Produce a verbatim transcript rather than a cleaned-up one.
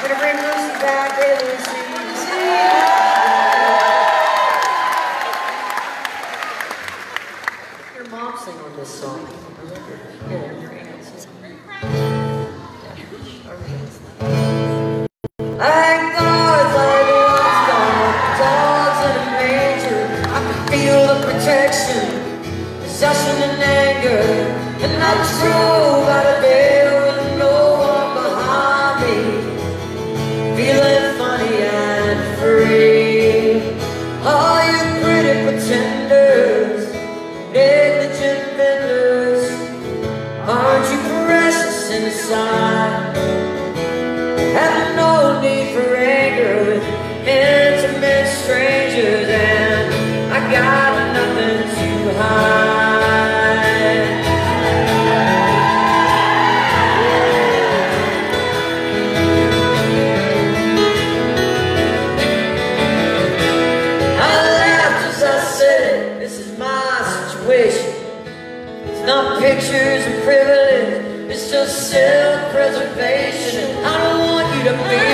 gonna bring Lucy back. Hey, Lucy. Your mom sang on this song. Yeah, your aunt sang. Like dogs, like lost dogs, dogs in a manger. I can feel the protection, possession and anger. And I drove out of there with no one behind me, feeling funny and free. All you pretty pretenders, negligent vendors, aren't you precious inside? Have no need for anger with intimate strangers, and I got nothing to hide. I laughed as I said, this is my situation. It's not pictures and privilege, it's just self-preservation. I don't want you to be